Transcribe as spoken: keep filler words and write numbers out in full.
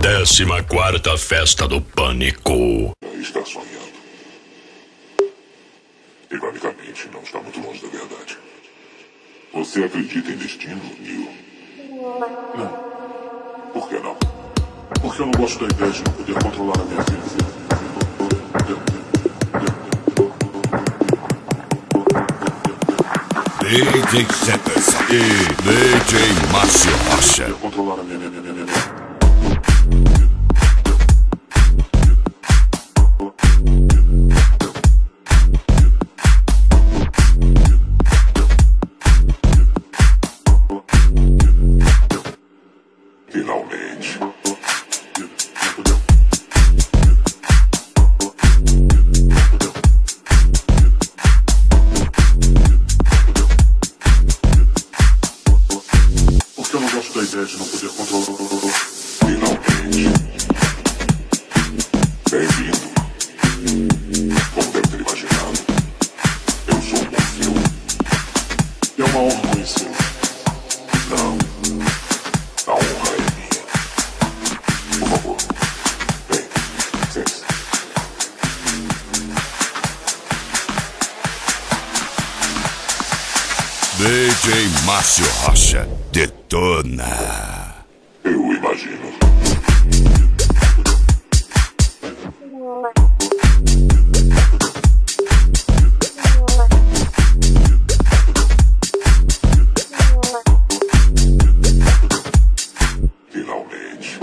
Décima quarta Festa do Pânico. Está sonhando. Ironicamente, não está muito longe da verdade. Você acredita em destino, Neil? Não. Por que não? Porque eu não gosto da ideia de não poder controlar a minha vida. D J Cetas e D J Márcio Rocha. Controlar a minha, minha, minha, minha, minha. Finalmente. Porque eu não gosto da ideia de não poder controlar. Finalmente. Bem-vindo. Como deve ter imaginado, eu sou um Morfeu. E é uma honra conhecê-lo. Não. A honra é minha. Por favor. Vem. Sente-se. D J Márcio Rocha detona. Eu imagino. Finalmente.